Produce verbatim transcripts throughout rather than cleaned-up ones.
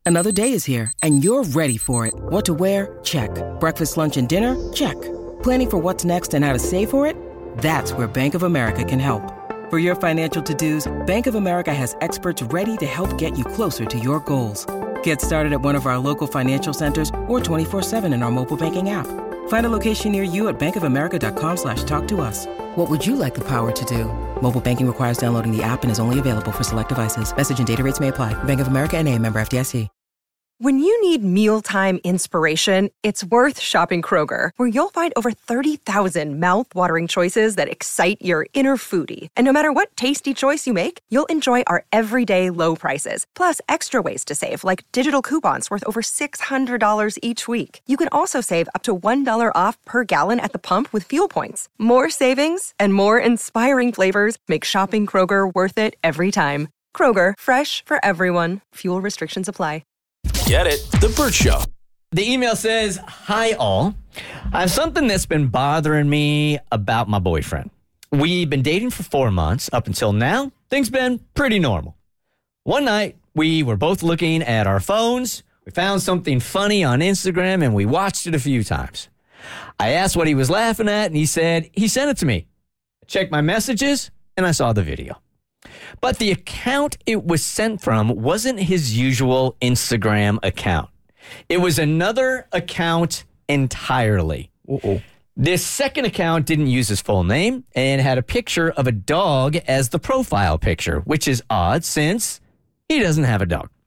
Another day is here, and you're ready for it. What to wear? Check. Breakfast, lunch, and dinner? Check. Planning for what's next and how to save for it? That's where Bank of America can help. For your financial to-dos, Bank of America has experts ready to help get you closer to your goals. Get started at one of our local financial centers or twenty-four seven in our mobile banking app. Find a location near you at bankofamerica.com slash talk to us. What would you like the power to do? Mobile banking requires downloading the app and is only available for select devices. Message and data rates may apply. Bank of America N A, member F D I C. When you need mealtime inspiration, it's worth shopping Kroger, where you'll find over thirty thousand mouth-watering choices that excite your inner foodie. And no matter what tasty choice you make, you'll enjoy our everyday low prices, plus extra ways to save, like digital coupons worth over six hundred dollars each week. You can also save up to one dollar off per gallon at the pump with fuel points. More savings and more inspiring flavors make shopping Kroger worth it every time. Kroger, fresh for everyone. Fuel restrictions apply. Get it? The Bert Show. The email says, "Hi all. I have something that's been bothering me about my boyfriend. We've been dating for four months. Up until now, things been pretty normal. One night, we were both looking at our phones. We found something funny on Instagram, and we watched it a few times. I asked what he was laughing at, and he said he sent it to me. I checked my messages, and I saw the video. But the account it was sent from wasn't his usual Instagram account. It was another account entirely. Uh-oh. This second account didn't use his full name and had a picture of a dog as the profile picture, which is odd since he doesn't have a dog.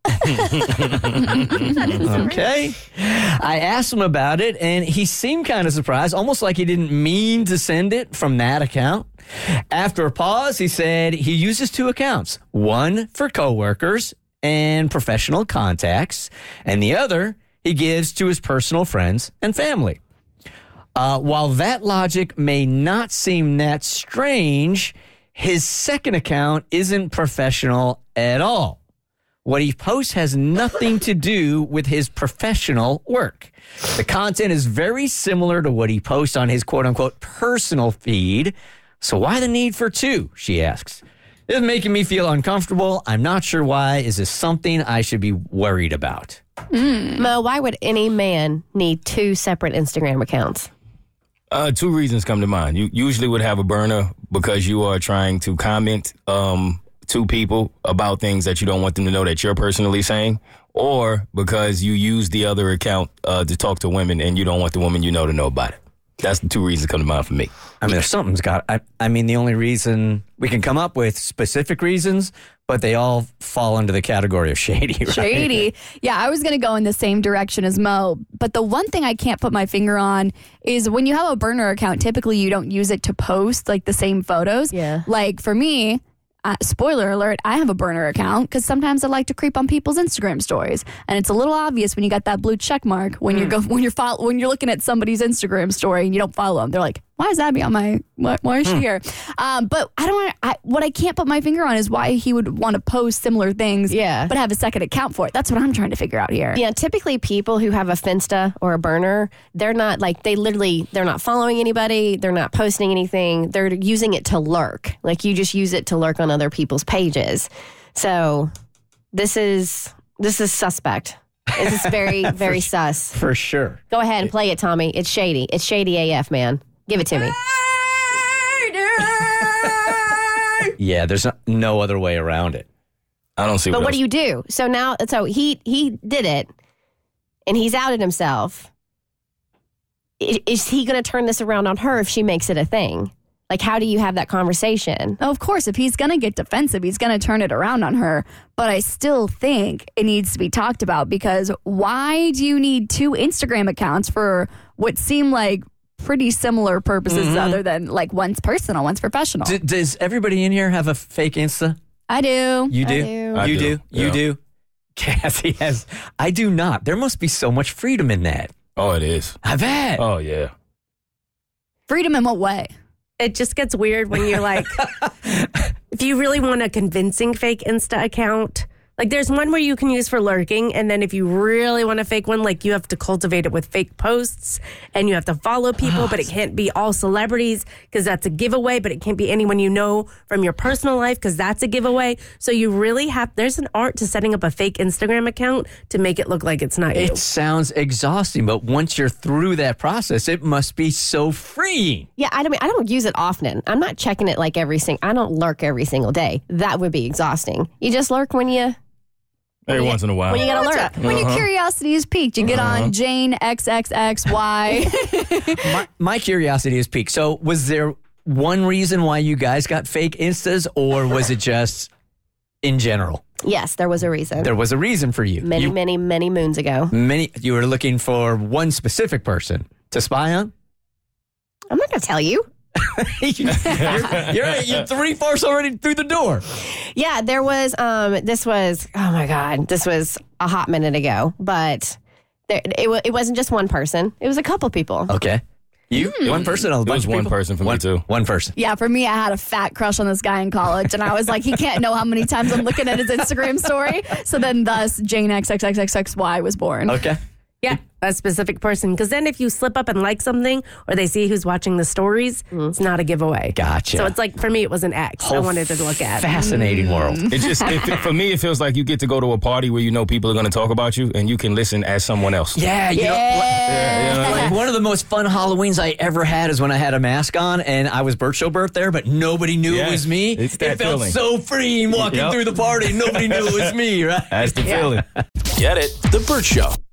Okay. I asked him about it, and he seemed kind of surprised, almost like he didn't mean to send it from that account. After a pause, he said he uses two accounts, one for coworkers and professional contacts, and the other he gives to his personal friends and family. Uh, while that logic may not seem that strange, his second account isn't professional at all. What he posts has nothing to do with his professional work. The content is very similar to what he posts on his quote-unquote personal feed. So why the need for two, she asks. This is making me feel uncomfortable. I'm not sure why. Is this something I should be worried about? Mm. Mo, why would any man need two separate Instagram accounts? Uh, two reasons come to mind. You usually would have a burner because you are trying to comment um, to people about things that you don't want them to know that you're personally saying, or because you use the other account uh, to talk to women and you don't want the woman you know to know about it. That's the two reasons that come to mind for me. I mean, there's something's got, I, I mean, the only reason we can come up with specific reasons, but they all fall under the category of shady, right? Shady. Yeah, I was going to go in the same direction as Mo. But the one thing I can't put my finger on is when you have a burner account, typically you don't use it to post like the same photos. Yeah. Like for me, Uh, spoiler alert, I have a burner account because sometimes I like to creep on people's Instagram stories, and it's a little obvious when you got that blue check mark when mm. you're go, when you're follow, when you're looking at somebody's Instagram story and you don't follow them. They're like, "Why is Abby on my? Why, why is she mm. here?" Um, but I don't. I, what I can't put my finger on is why he would want to post similar things, yeah. but have a second account for it. That's what I'm trying to figure out here. Yeah, typically people who have a Finsta or a burner, they're not like they literally they're not following anybody. They're not posting anything. They're using it to lurk. Like you just use it to lurk on other people's pages. So this is this is suspect. This is very very for, sus. For sure. Go ahead and play it, Tommy. It's shady. It's shady A F, man. Give it to me. Yeah, there's no, no other way around it. I don't see. But what, what do you do? So now, so he he did it, and he's outed himself. Is, is he going to turn this around on her if she makes it a thing? Like, how do you have that conversation? Of course, if he's going to get defensive, he's going to turn it around on her. But I still think it needs to be talked about because why do you need two Instagram accounts for what seem like pretty similar purposes mm-hmm. other than like one's personal, one's professional? D- does everybody in here have a fake Insta? I do. You do? I do. I you do. do? You Yeah. do? Cassie has. I do not. There must be so much freedom in that. Oh, it is. I bet. Oh, yeah. Freedom in what way? It just gets weird when you're like, if you really want a convincing fake Insta account, Like there's one where you can use for lurking, and then if you really want a fake one, like you have to cultivate it with fake posts, and you have to follow people, but it can't be all celebrities because that's a giveaway, but it can't be anyone you know from your personal life because that's a giveaway. So you really have, there's an art to setting up a fake Instagram account to make it look like it's not you. It sounds exhausting, but once you're through that process, it must be so freeing. Yeah, I don't. I don't use it often. I'm not checking it like every single. I don't lurk every single day. That would be exhausting. You just lurk when you. Every once in a while. When you got to lurk. When your curiosity is piqued, you get Uh-huh. on Jane X X X Y. my, my curiosity is peaked. So was there one reason why you guys got fake Instas, or was it just in general? Yes, there was a reason. There was a reason for you. many, you, many, many moons ago. many. You were looking for one specific person to spy on? I'm not going to tell you. you're, you're, you're three fourths already through the door. Yeah, there was. Um, this was. Oh my God, this was a hot minute ago. But there, it wa- it wasn't just one person. It was a couple people. Okay. You? One person? A It bunch was of one people? person for me, one, too. One person. Yeah, for me, I had a fat crush on this guy in college, and I was like, he can't know how many times I'm looking at his Instagram story. So then, thus, Jane X X X X X Y was born. Okay. Yeah, a specific person. Because then if you slip up and like something, or they see who's watching the stories, it's not a giveaway. Gotcha. So it's like, for me, it was an X I Whole wanted to look at. Fascinating world. It just, it, for me, it feels like you get to go to a party where you know people are going to talk about you and you can listen as someone else. Yeah, you know, Yeah, you know what I like mean? one of the most fun Halloweens I ever had is when I had a mask on and I was Bert Schobert there, but nobody knew Yes, it was me. it's that it felt feeling. so freeing walking Yep. through the party. Nobody knew it was me, right? That's the feeling. Get it? The Burt Show.